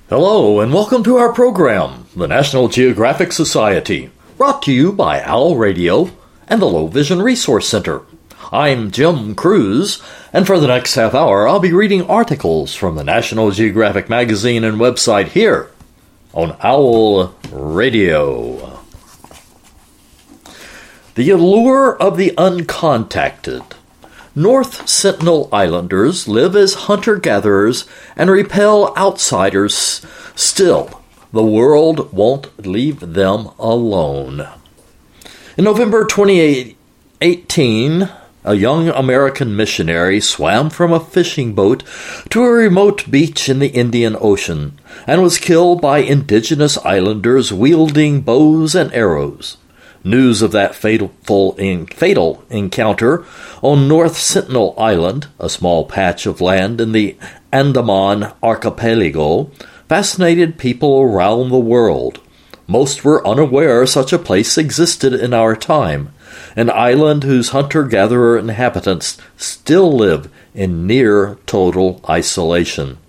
Hello, and welcome to our program, the National Geographic Society, brought to you by OWL Radio and the Low Vision Resource Center. I'm Jim Cruz, and for the next half hour, I'll be reading articles from the National Geographic magazine and website here on OWL Radio. The allure of the uncontacted. North Sentinel Islanders live as hunter-gatherers and repel outsiders. Still, the world won't leave them alone. In November 2018, a young American missionary swam from a fishing boat to a remote beach in the Indian Ocean and was killed by indigenous islanders wielding bows and arrows. News of that fatal encounter on North Sentinel Island, a small patch of land in the Andaman Archipelago, fascinated people around the world. Most were unaware such a place existed in our time, an island whose hunter-gatherer inhabitants still live in near total isolation.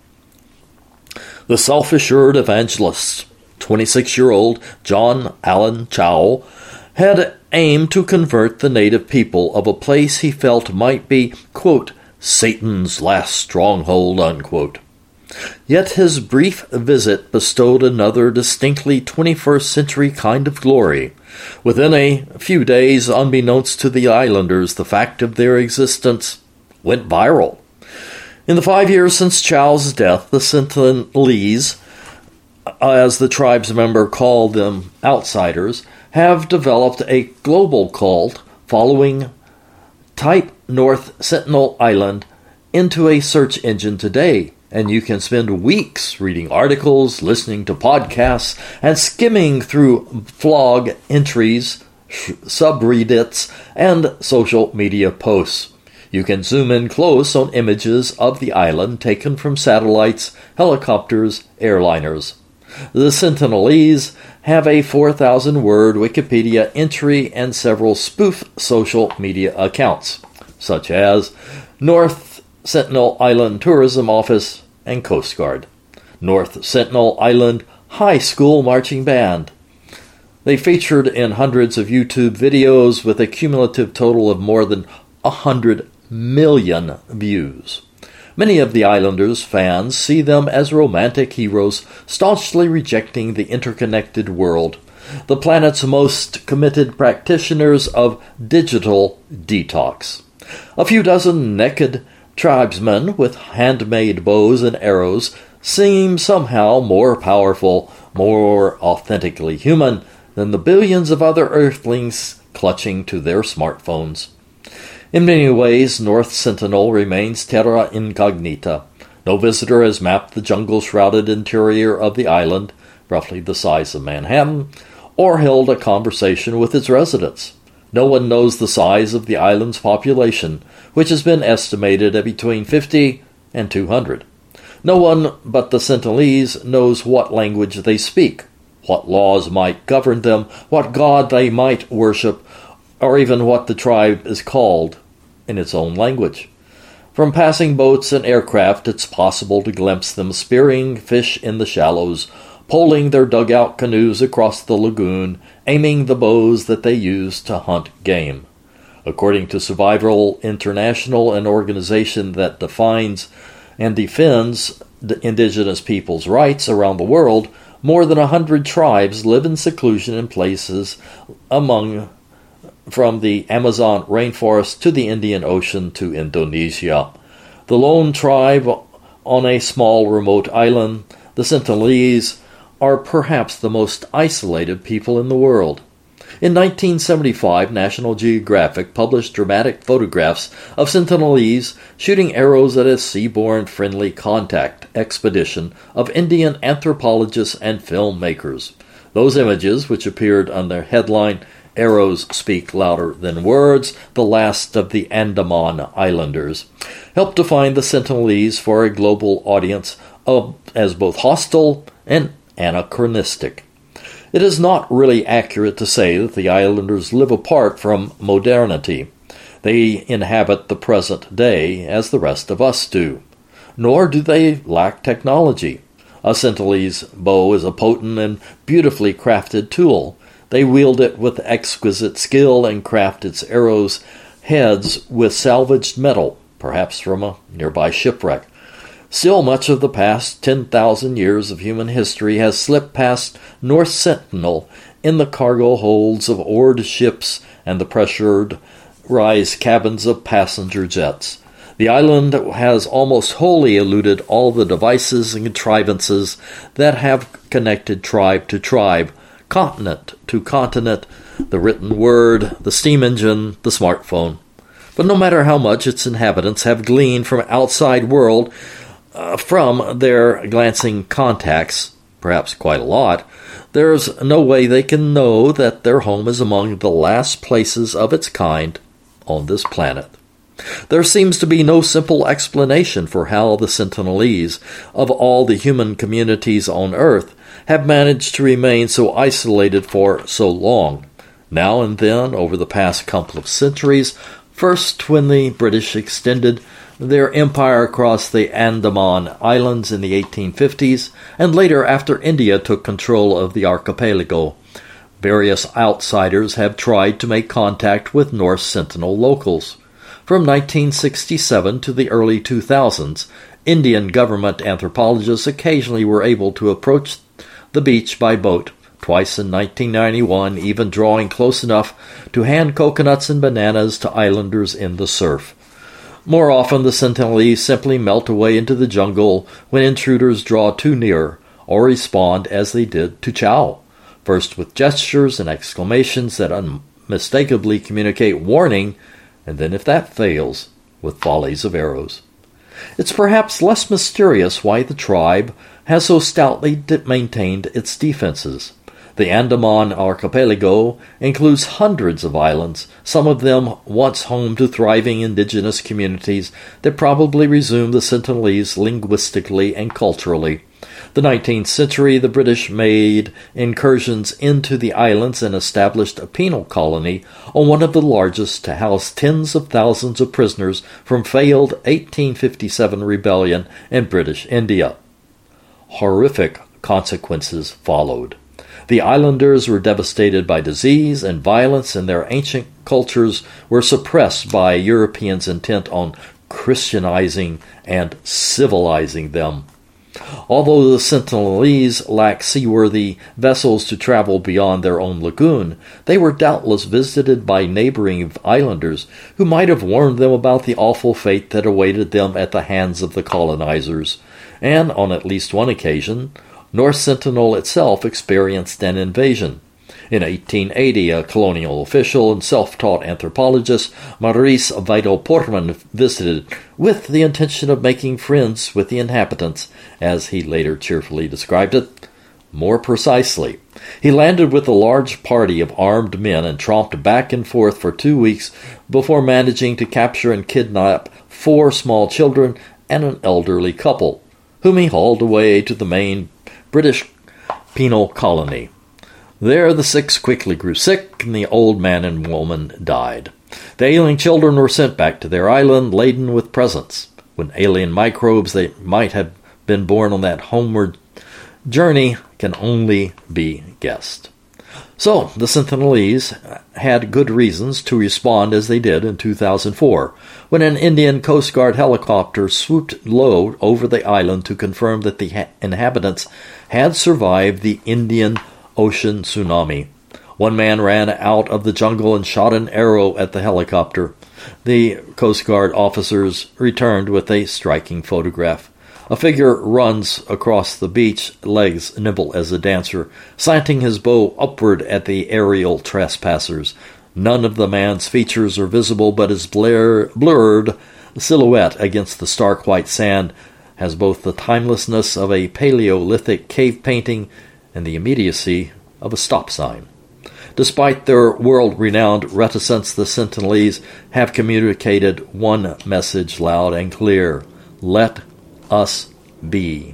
The self-assured evangelist, 26-year-old John Allen Chau, had aimed to convert the native people of a place he felt might be, quote, Satan's last stronghold, unquote. Yet his brief visit bestowed another distinctly 21st century kind of glory. Within a few days, unbeknownst to the islanders, the fact of their existence went viral. In the 5 years since Chau's death, the Sentinelese, as the tribe's member called them outsiders, have developed a global cult following type North Sentinel Island into a search engine today, and you can spend weeks reading articles, listening to podcasts, and skimming through vlog entries, subreddits, and social media posts. You can zoom in close on images of the island taken from satellites, helicopters, airliners. The Sentinelese have a 4,000-word Wikipedia entry and several spoof social media accounts, such as North Sentinel Island Tourism Office and Coast Guard, North Sentinel Island High School Marching Band. They featured in hundreds of YouTube videos with a cumulative total of more than 100 million views. Many of the Islanders' fans see them as romantic heroes, staunchly rejecting the interconnected world, the planet's most committed practitioners of digital detox. A few dozen naked tribesmen with handmade bows and arrows seem somehow more powerful, more authentically human than the billions of other earthlings clutching to their smartphones. In many ways, North Sentinel remains terra incognita. No visitor has mapped the jungle-shrouded interior of the island, roughly the size of Manhattan, or held a conversation with its residents. No one knows the size of the island's population, which has been estimated at between 50 and 200. No one but the Sentinelese knows what language they speak, what laws might govern them, what god they might worship, or even what the tribe is called in its own language. From passing boats and aircraft, it's possible to glimpse them spearing fish in the shallows, poling their dugout canoes across the lagoon, aiming the bows that they use to hunt game. According to Survival International, an organization that defines and defends the indigenous people's rights around the world, more than 100 tribes live in seclusion in places from the Amazon rainforest to the Indian Ocean to Indonesia. The lone tribe on a small remote island, the Sentinelese, are perhaps the most isolated people in the world. In 1975, National Geographic published dramatic photographs of Sentinelese shooting arrows at a seaborne friendly contact expedition of Indian anthropologists and filmmakers. Those images, which appeared on their headline, Arrows Speak Louder Than Words, the last of the Andaman Islanders, helped define the Sentinelese for a global audience as both hostile and anachronistic. It is not really accurate to say that the islanders live apart from modernity. They inhabit the present day as the rest of us do. Nor do they lack technology. A Sentinelese bow is a potent and beautifully crafted tool. They wield it with exquisite skill and craft its arrows' heads with salvaged metal, perhaps from a nearby shipwreck. Still, much of the past 10,000 years of human history has slipped past North Sentinel in the cargo holds of oared ships and the pressurized cabins of passenger jets. The island has almost wholly eluded all the devices and contrivances that have connected tribe to tribe, continent to continent, the written word, the steam engine, the smartphone. But no matter how much its inhabitants have gleaned from outside world, from their glancing contacts, perhaps quite a lot, there's no way they can know that their home is among the last places of its kind on this planet. There seems to be no simple explanation for how the Sentinelese, of all the human communities on Earth, have managed to remain so isolated for so long. Now and then, over the past couple of centuries, first when the British extended their empire across the Andaman Islands in the 1850s, and later after India took control of the archipelago, various outsiders have tried to make contact with North Sentinel locals. From 1967 to the early 2000s, Indian government anthropologists occasionally were able to approach the beach by boat, twice in 1991, even drawing close enough to hand coconuts and bananas to islanders in the surf. More often, the Sentinelese simply melt away into the jungle when intruders draw too near, or respond as they did to Chow, first with gestures and exclamations that unmistakably communicate warning, and then, if that fails, with volleys of arrows. It's perhaps less mysterious why the tribe has so stoutly maintained its defenses. The Andaman Archipelago includes hundreds of islands, some of them once home to thriving indigenous communities that probably resumed the Sentinelese linguistically and culturally. The 19th century, the British made incursions into the islands and established a penal colony on one of the largest to house tens of thousands of prisoners from failed 1857 rebellion in British India. Horrific consequences followed. The islanders were devastated by disease and violence, and their ancient cultures were suppressed by Europeans intent on Christianizing and civilizing them. Although the Sentinelese lacked seaworthy vessels to travel beyond their own lagoon, they were doubtless visited by neighboring islanders who might have warned them about the awful fate that awaited them at the hands of the colonizers. And on at least one occasion, North Sentinel itself experienced an invasion. In 1880, a colonial official and self-taught anthropologist, Maurice Vidal-Portman, visited with the intention of making friends with the inhabitants, as he later cheerfully described it. More precisely, he landed with a large party of armed men and tromped back and forth for 2 weeks before managing to capture and kidnap 4 small children and an elderly couple, whom he hauled away to the main British penal colony. There the 6 quickly grew sick, and the old man and woman died. The ailing children were sent back to their island laden with presents. When alien microbes they might have been born on that homeward journey can only be guessed. So, the Sentinelese had good reasons to respond as they did in 2004, when an Indian Coast Guard helicopter swooped low over the island to confirm that the inhabitants had survived the Indian Ocean tsunami. One man ran out of the jungle and shot an arrow at the helicopter. The Coast Guard officers returned with a striking photograph. A figure runs across the beach, legs nimble as a dancer, slanting his bow upward at the aerial trespassers. None of the man's features are visible, but his blurred silhouette against the stark white sand has both the timelessness of a Paleolithic cave painting and the immediacy of a stop sign. Despite their world-renowned reticence, the Sentinelese have communicated one message loud and clear: let us be.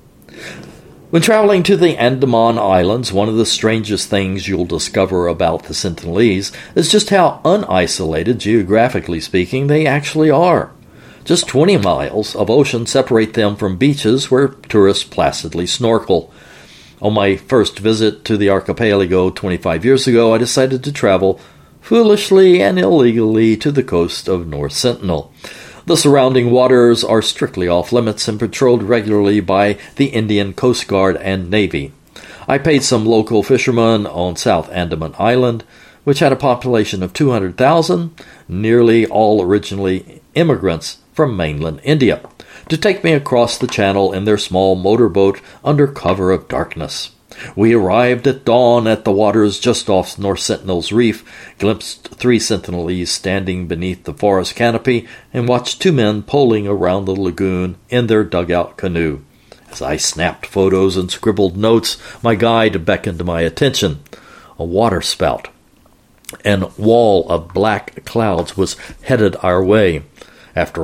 When traveling to the Andaman Islands, one of the strangest things you'll discover about the Sentinelese is just how unisolated, geographically speaking, they actually are. Just 20 miles of ocean separate them from beaches where tourists placidly snorkel. On my first visit to the archipelago 25 years ago, I decided to travel foolishly and illegally to the coast of North Sentinel. The surrounding waters are strictly off-limits and patrolled regularly by the Indian Coast Guard and Navy. I paid some local fishermen on South Andaman Island, which had a population of 200,000, nearly all originally immigrants from mainland India, to take me across the channel in their small motorboat under cover of darkness. We arrived at dawn at the waters just off North Sentinel's reef, glimpsed 3 Sentinelese standing beneath the forest canopy, and watched 2 men poling around the lagoon in their dugout canoe. As I snapped photos and scribbled notes, my guide beckoned my attention. A waterspout and wall of black clouds was headed our way. After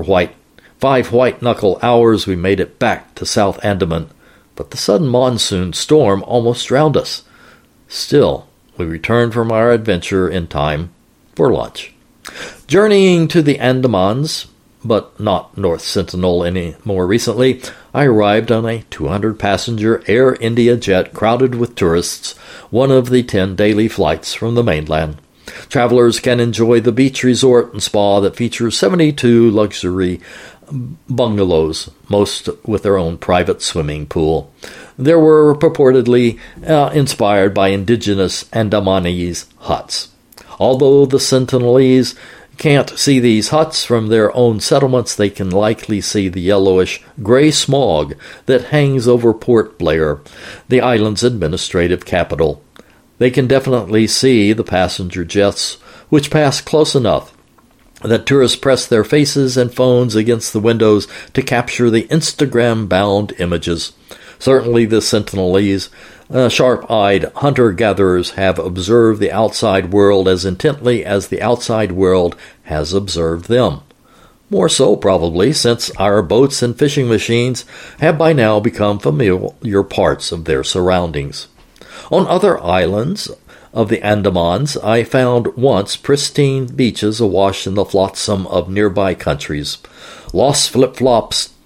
5 white-knuckle hours, we made it back to South Andaman, but the sudden monsoon storm almost drowned us. Still, we returned from our adventure in time for lunch. Journeying to the Andamans, but not North Sentinel any more recently, I arrived on a 200-passenger Air India jet crowded with tourists, one of the 10 daily flights from the mainland. Travelers can enjoy the beach resort and spa that features 72 luxury bungalows, most with their own private swimming pool. They were purportedly inspired by indigenous Andamanese huts. Although the Sentinelese can't see these huts from their own settlements, they can likely see the yellowish gray smog that hangs over Port Blair, the island's administrative capital. They can definitely see the passenger jets, which pass close enough that tourists press their faces and phones against the windows to capture the Instagram-bound images. Certainly the Sentinelese, sharp-eyed hunter-gatherers, have observed the outside world as intently as the outside world has observed them. More so, probably, since our boats and fishing machines have by now become familiar parts of their surroundings. On other islands of the Andamans, I found once pristine beaches awash in the flotsam of nearby countries, lost flip-flops,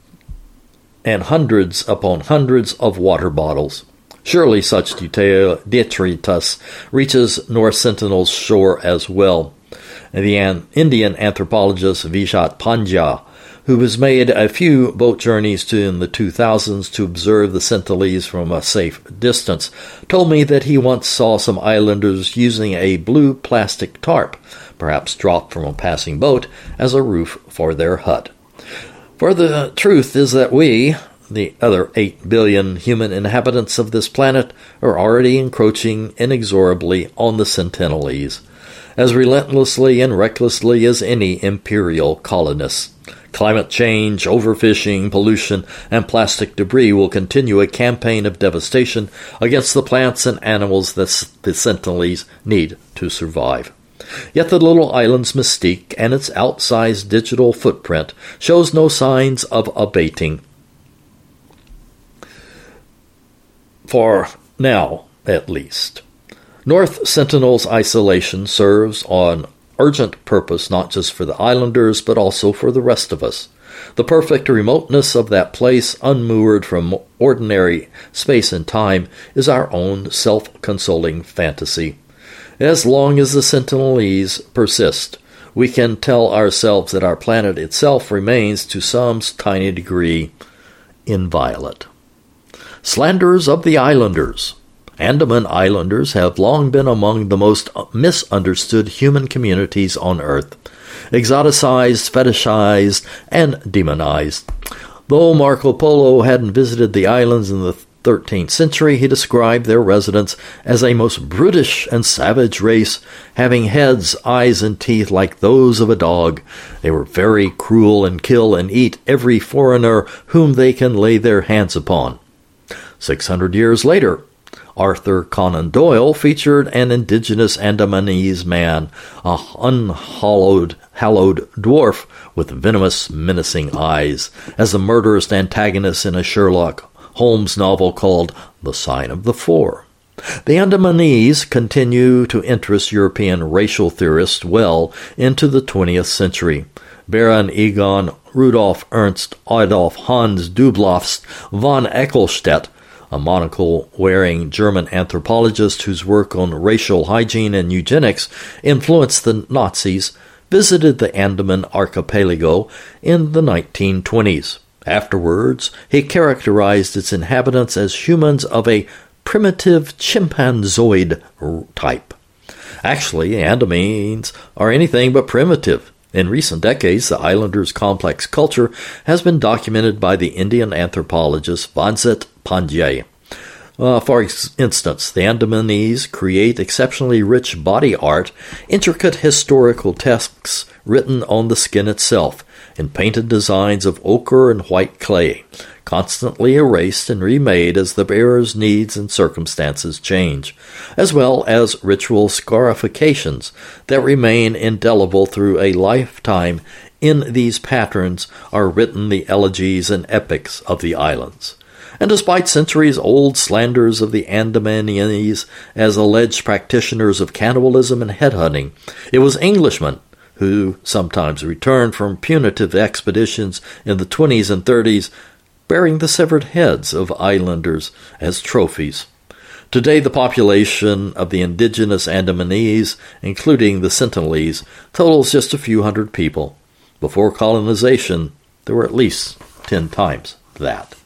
and hundreds upon hundreds of water bottles. Surely such detritus reaches North Sentinel's shore as well. The Indian anthropologist Vijat Pandya, who has made a few boat journeys in the 2000s to observe the Sentinelese from a safe distance, told me that he once saw some islanders using a blue plastic tarp, perhaps dropped from a passing boat, as a roof for their hut. For the truth is that we, the other 8 billion human inhabitants of this planet, are already encroaching inexorably on the Sentinelese, as relentlessly and recklessly as any imperial colonists. Climate change, overfishing, pollution, and plastic debris will continue a campaign of devastation against the plants and animals that the Sentinelese need to survive. Yet the little island's mystique and its outsized digital footprint shows no signs of abating. For now, at least. North Sentinel's isolation serves on urgent purpose not just for the islanders, but also for the rest of us. The perfect remoteness of that place, unmoored from ordinary space and time, is our own self-consoling fantasy. As long as the Sentinelese persist, we can tell ourselves that our planet itself remains, to some tiny degree, inviolate. Slanders of the islanders. Andaman Islanders have long been among the most misunderstood human communities on Earth, exoticized, fetishized, and demonized. Though Marco Polo hadn't visited the islands in the 13th century, he described their residents as a most brutish and savage race, having heads, eyes, and teeth like those of a dog. They were very cruel and kill and eat every foreigner whom they can lay their hands upon. 600 years later, Arthur Conan Doyle featured an indigenous Andamanese man, a hallowed dwarf with venomous, menacing eyes, as the murderous antagonist in a Sherlock Holmes novel called The Sign of the Four. The Andamanese continue to interest European racial theorists well into the 20th century. Baron Egon Rudolf Ernst Adolf Hans Dublovst von Ecclestedt, a monocle-wearing German anthropologist whose work on racial hygiene and eugenics influenced the Nazis, visited the Andaman Archipelago in the 1920s. Afterwards, he characterized its inhabitants as humans of a primitive chimpanzoid type. Actually, Andamans are anything but primitive. In recent decades, the islanders' complex culture has been documented by the Indian anthropologist Vansit Pandey. For instance, the Andamanese create exceptionally rich body art, intricate historical texts written on the skin itself, and painted designs of ochre and white clay, constantly erased and remade as the bearer's needs and circumstances change, as well as ritual scarifications that remain indelible through a lifetime. In these patterns are written the elegies and epics of the islands. And despite centuries-old slanders of the Andamanese as alleged practitioners of cannibalism and headhunting, it was Englishmen who sometimes returned from punitive expeditions in the 20s and 30s, bearing the severed heads of islanders as trophies. Today, the population of the indigenous Andamanese, including the Sentinelese, totals just a few hundred people. Before colonization, there were at least 10 times that.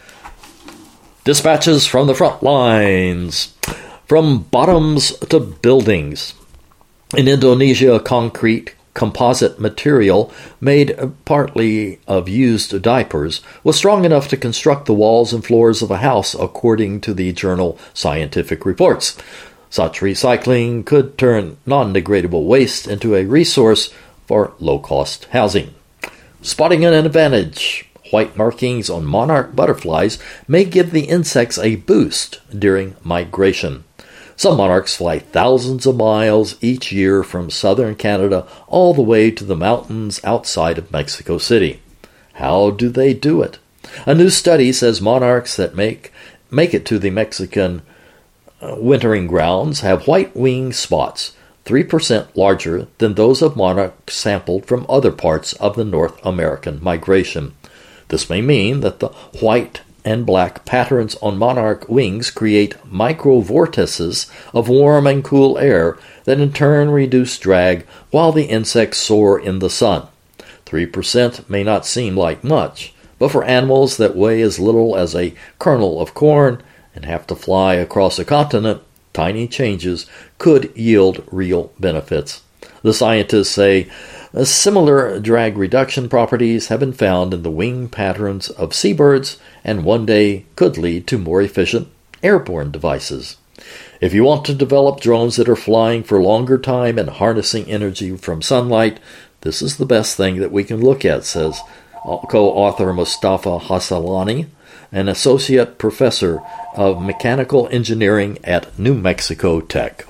Dispatches from the front lines. From bottoms to buildings. In Indonesia, concrete composite material made partly of used diapers was strong enough to construct the walls and floors of a house, according to the journal Scientific Reports. Such recycling could turn non-degradable waste into a resource for low-cost housing. Spotting an advantage. White markings on monarch butterflies may give the insects a boost during migration. Some monarchs fly thousands of miles each year from southern Canada all the way to the mountains outside of Mexico City. How do they do it? A new study says monarchs that make it to the Mexican wintering grounds have white wing spots, 3% larger than those of monarchs sampled from other parts of the North American migration. This may mean that the white and black patterns on monarch wings create microvortices of warm and cool air that in turn reduce drag while the insects soar in the sun. 3% may not seem like much, but for animals that weigh as little as a kernel of corn and have to fly across a continent, tiny changes could yield real benefits. The scientists say similar drag reduction properties have been found in the wing patterns of seabirds and one day could lead to more efficient airborne devices. If you want to develop drones that are flying for longer time and harnessing energy from sunlight, this is the best thing that we can look at, says co-author Mustafa Hassalani, an associate professor of mechanical engineering at New Mexico Tech.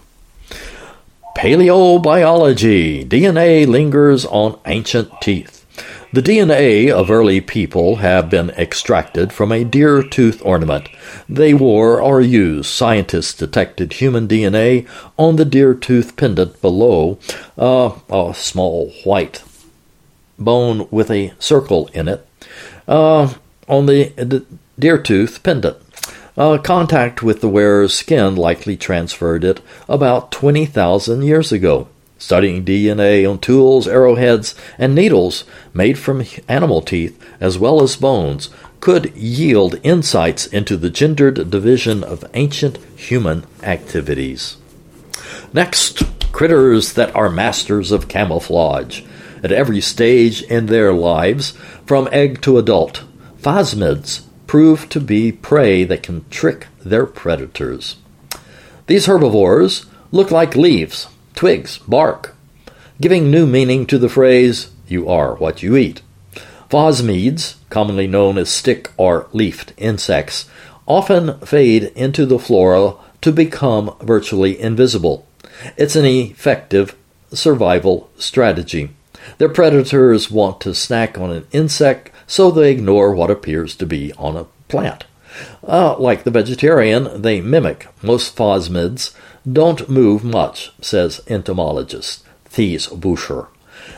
Paleobiology. DNA lingers on ancient teeth. The DNA of early people have been extracted from a deer tooth ornament they wore or used. Scientists detected human DNA on the deer tooth pendant below a small white bone with a circle in it on the deer tooth pendant. Contact with the wearer's skin likely transferred it about 20,000 years ago. Studying DNA on tools, arrowheads, and needles made from animal teeth, as well as bones, could yield insights into the gendered division of ancient human activities. Next, critters that are masters of camouflage. At every stage in their lives, from egg to adult, phasmids prove to be prey that can trick their predators. These herbivores look like leaves, twigs, bark, giving new meaning to the phrase, "you are what you eat." Phasmids, commonly known as stick or leafed insects, often fade into the flora to become virtually invisible. It's an effective survival strategy. Their predators want to snack on an insect, so they ignore what appears to be on a plant. Like the vegetarian, they mimic. Most phasmids don't move much, says entomologist Thies Buscher.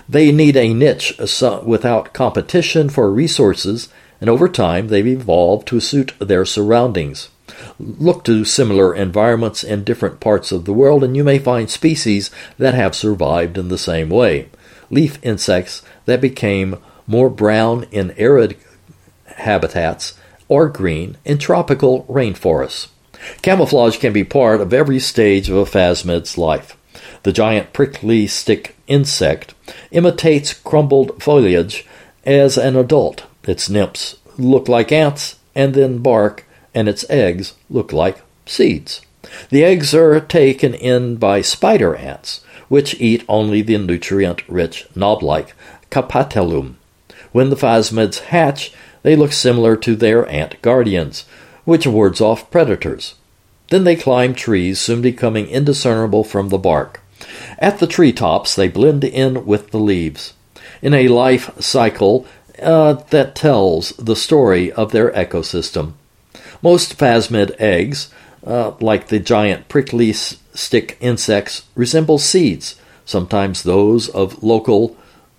They need a niche without competition for resources, and over time they've evolved to suit their surroundings. Look to similar environments in different parts of the world, and you may find species that have survived in the same way. Leaf insects that became more brown in arid habitats or green in tropical rainforests. Camouflage can be part of every stage of a phasmid's life. The giant prickly stick insect imitates crumbled foliage as an adult. Its nymphs look like ants and then bark, and its eggs look like seeds. The eggs are taken in by spider ants, which eat only the nutrient-rich knob-like Capitellum. When the phasmids hatch, they look similar to their ant guardians, which wards off predators. Then they climb trees, soon becoming indiscernible from the bark. At the treetops, they blend in with the leaves, in a life cycle that tells the story of their ecosystem. Most phasmid eggs, like the giant prickly stick insects, resemble seeds, sometimes those of local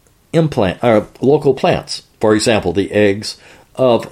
plants. For example, the eggs of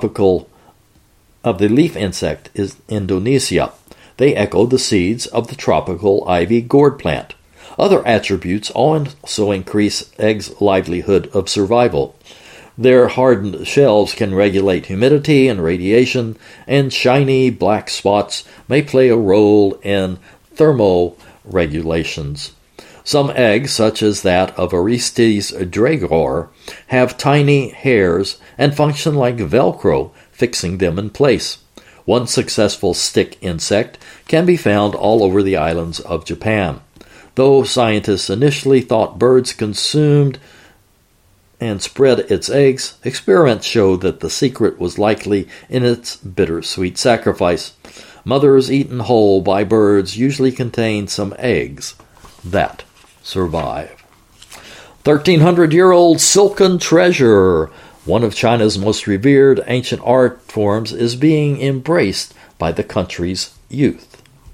the leaf insect is Indonesia. They echo the seeds of the tropical ivy gourd plant. Other attributes also increase eggs' livelihood of survival. Their hardened shells can regulate humidity and radiation, and shiny black spots may play a role in thermoregulations. Some eggs, such as that of Orestes dragor, have tiny hairs and function like Velcro, fixing them in place. One successful stick insect can be found all over the islands of Japan. Though scientists initially thought birds consumed and spread its eggs, experiments showed that the secret was likely in its bittersweet sacrifice. Mothers eaten whole by birds usually contain some eggs that survive. 1,300-year-old silken treasure. One of China's most revered ancient art forms is being embraced by the country's youth.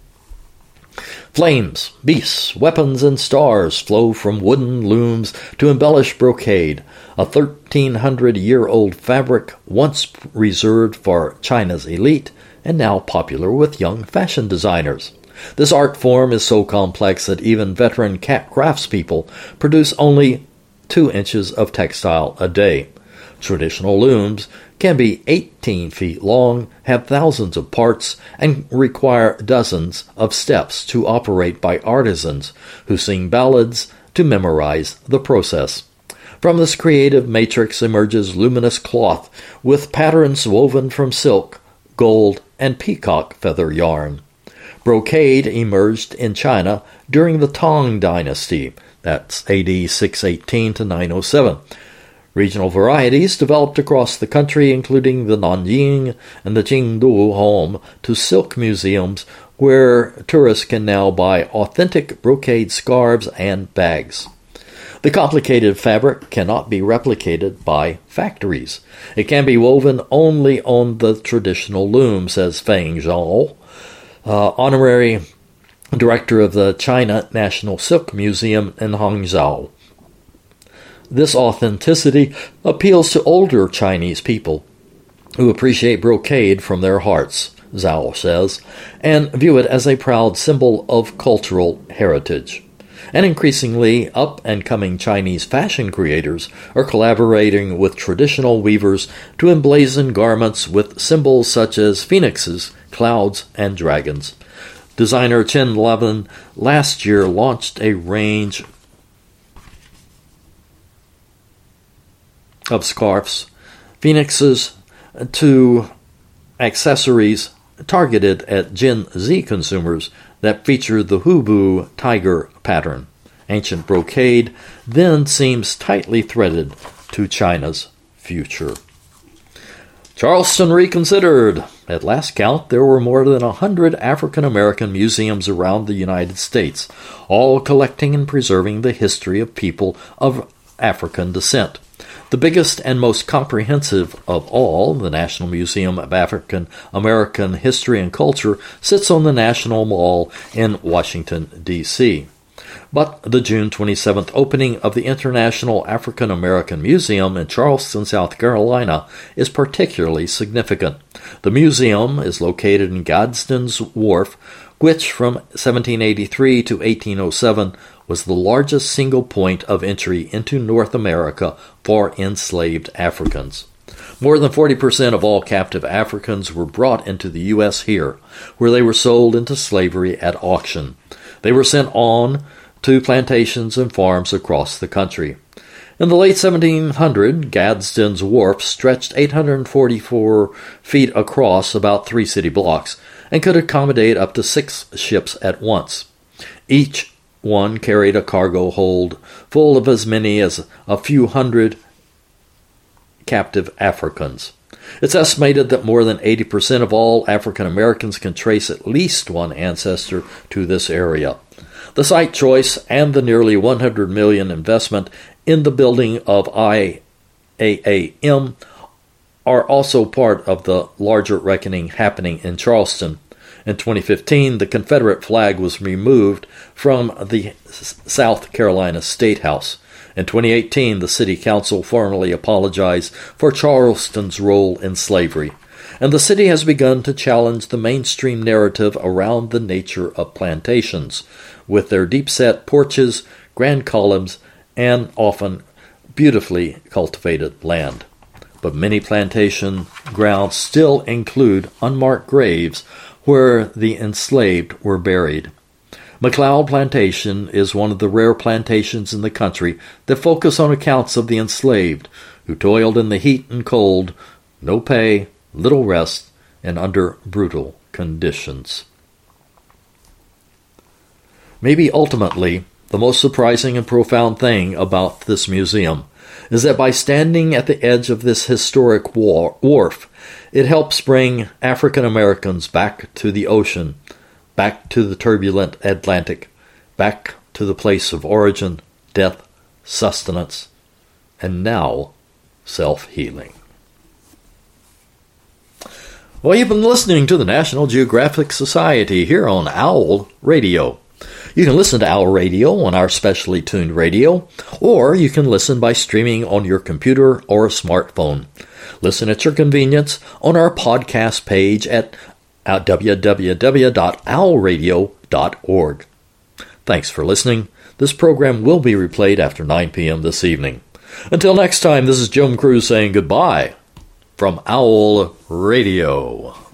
Flames, beasts, weapons, and stars flow from wooden looms to embellish brocade, a 1,300-year-old fabric once reserved for China's elite and now popular with young fashion designers. This art form is so complex that even veteran craftspeople produce only 2 inches of textile a day. Traditional looms can be 18 feet long, have thousands of parts, and require dozens of steps to operate by artisans who sing ballads to memorize the process. From this creative matrix emerges luminous cloth with patterns woven from silk, gold, and peacock feather yarn. Brocade emerged in China during the Tang Dynasty, that's AD 618 to 907. Regional varieties developed across the country, including the Nanjing and the Jingdu home to silk museums, where tourists can now buy authentic brocade scarves and bags. The complicated fabric cannot be replicated by factories. It can be woven only on the traditional loom, says Feng Zhao, honorary director of the China National Silk Museum in Hangzhou. This authenticity appeals to older Chinese people who appreciate brocade from their hearts, Zhao says, and view it as a proud symbol of cultural heritage. And increasingly, up-and-coming Chinese fashion creators are collaborating with traditional weavers to emblazon garments with symbols such as phoenixes, clouds, and dragons. Designer Chen Levin last year launched a range of scarves, phoenixes, to accessories targeted at Gen Z consumers that feature the Hubu tiger pattern. Ancient brocade then seems tightly threaded to China's future. Charleston reconsidered. At last count, there were more than 100 African-American museums around the United States, all collecting and preserving the history of people of African descent. The biggest and most comprehensive of all, the National Museum of African American History and Culture, sits on the National Mall in Washington, D.C. But the June 27th opening of the International African American Museum in Charleston, South Carolina, is particularly significant. The museum is located in Gadsden's Wharf, which from 1783 to 1807 was the largest single point of entry into North America for enslaved Africans. More than 40% of all captive Africans were brought into the U.S. here, where they were sold into slavery at auction. They were sent on to plantations and farms across the country. In the late 1700s, Gadsden's Wharf stretched 844 feet across about 3 city blocks and could accommodate up to 6 ships at once. Each one carried a cargo hold full of as many as a few hundred captive Africans. It's estimated that more than 80% of all African Americans can trace at least one ancestor to this area. The site choice and the nearly $100 million investment in the building of IAAM are also part of the larger reckoning happening in Charleston. In 2015, the Confederate flag was removed from the South Carolina State House. In 2018, the City Council formally apologized for Charleston's role in slavery, and the city has begun to challenge the mainstream narrative around the nature of plantations, with their deep-set porches, grand columns, and often beautifully cultivated land. But many plantation grounds still include unmarked graves where the enslaved were buried. McLeod Plantation is one of the rare plantations in the country that focus on accounts of the enslaved who toiled in the heat and cold, no pay, little rest, and under brutal conditions. Maybe ultimately, the most surprising and profound thing about this museum is that by standing at the edge of this historic wharf, it helps bring African Americans back to the ocean, back to the turbulent Atlantic, back to the place of origin, death, sustenance, and now self-healing. Well, you've been listening to the National Geographic Society here on OWL Radio. You can listen to OWL Radio on our specially tuned radio, or you can listen by streaming on your computer or smartphone. Listen at your convenience on our podcast page at www.owlradio.org. Thanks for listening. This program will be replayed after 9 p.m. this evening. Until next time, this is Jim Cruz saying goodbye from OWL Radio.